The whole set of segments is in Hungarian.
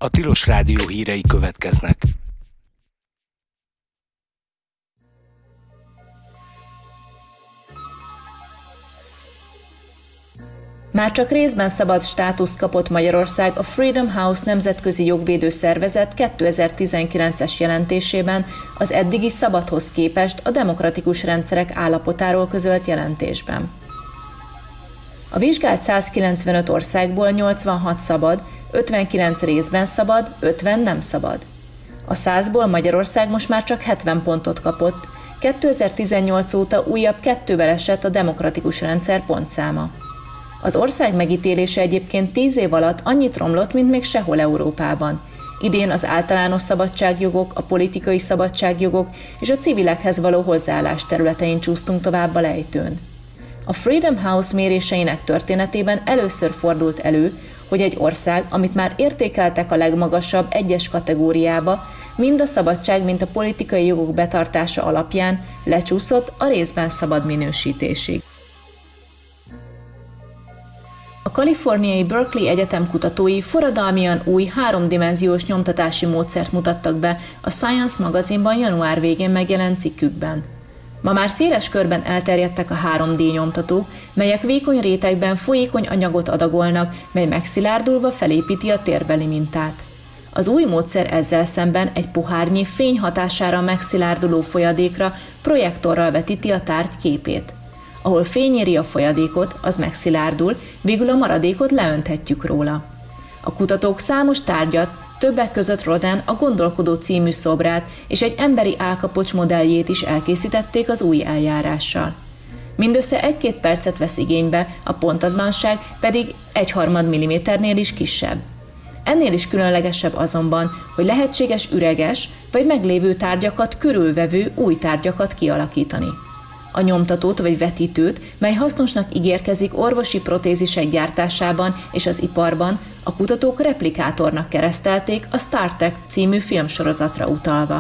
A Tilos Rádió hírei következnek. Már csak részben szabad státuszt kapott Magyarország a Freedom House nemzetközi jogvédő szervezet 2019-es jelentésében az eddigi szabadhoz képest a demokratikus rendszerek állapotáról közölt jelentésben. A vizsgált 195 országból 86 szabad, 59 részben szabad, 50 nem szabad. A 100-ból Magyarország most már csak 70 pontot kapott, 2018 óta újabb 2-vel esett a demokratikus rendszer pontszáma. Az ország megítélése egyébként 10 év alatt annyit romlott, mint még sehol Európában. Idén az általános szabadságjogok, a politikai szabadságjogok és a civilekhez való hozzáállás területein csúsztunk tovább a lejtőn. A Freedom House méréseinek történetében először fordult elő, hogy egy ország, amit már értékeltek a legmagasabb egyes kategóriába, mind a szabadság, mind a politikai jogok betartása alapján lecsúszott a részben szabad minősítésig. A kaliforniai Berkeley Egyetem kutatói forradalmian új 3-dimenziós nyomtatási módszert mutattak be a Science magazinban január végén megjelent cikkükben. Ma már széles körben elterjedtek a 3D nyomtatók, melyek vékony rétegben folyékony anyagot adagolnak, mely megszilárdulva felépíti a térbeli mintát. Az új módszer ezzel szemben egy pohárnyi fény hatására megszilárduló folyadékra projektorral vetíti a tárgy képét. Ahol fény éri a folyadékot, az megszilárdul, végül a maradékot leönthetjük róla. A kutatók számos tárgyat, többek között Rodin a Gondolkodó című szobrát és egy emberi állkapocs modelljét is elkészítették az új eljárással. Mindössze 1-2 percet vesz igénybe, a pontatlanság pedig 1/3 milliméternél is kisebb. Ennél is különlegesebb azonban, hogy lehetséges üreges vagy meglévő tárgyakat körülvevő új tárgyakat kialakítani. A nyomtatót vagy vetítőt, mely hasznosnak ígérkezik orvosi protézisek gyártásában és az iparban, a kutatók replikátornak keresztelték a Star Trek című filmsorozatra utalva.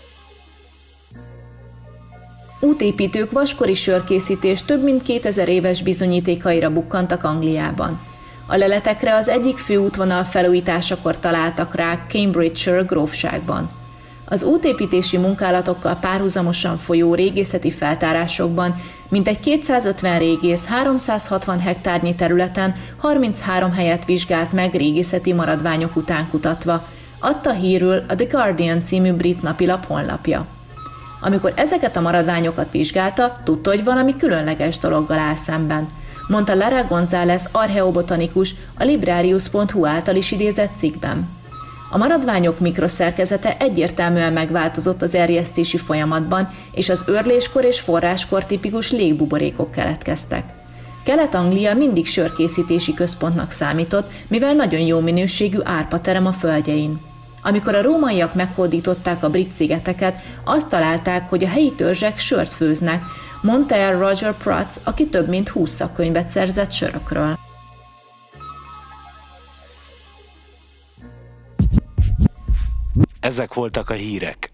Útépítők vaskori sörkészítés több mint 2000 éves bizonyítékaira bukkantak Angliában. A leletekre az egyik főútvonal felújításakor találtak rá Cambridgeshire grófságban. Az útépítési munkálatokkal párhuzamosan folyó régészeti feltárásokban mintegy 250 régész 360 hektárnyi területen 33 helyet vizsgált meg régészeti maradványok után kutatva, adta hírül a The Guardian című brit napilap honlapja. Amikor ezeket a maradványokat vizsgálta, tudta, hogy valami különleges dologgal áll szemben, mondta Lara González archeobotanikus a Librarius.hu által is idézett cikkben. A maradványok mikroszerkezete egyértelműen megváltozott az erjesztési folyamatban, és az őrléskor és forráskor tipikus légbuborékok keletkeztek. Kelet-Anglia mindig sörkészítési központnak számított, mivel nagyon jó minőségű árpaterem a földjein. Amikor a rómaiak meghódították a brit szigeteket, azt találták, hogy a helyi törzsek sört főznek, mondta el Roger Prutz, aki több mint 20 szakkönyvet szerzett sörökről. Ezek voltak a hírek.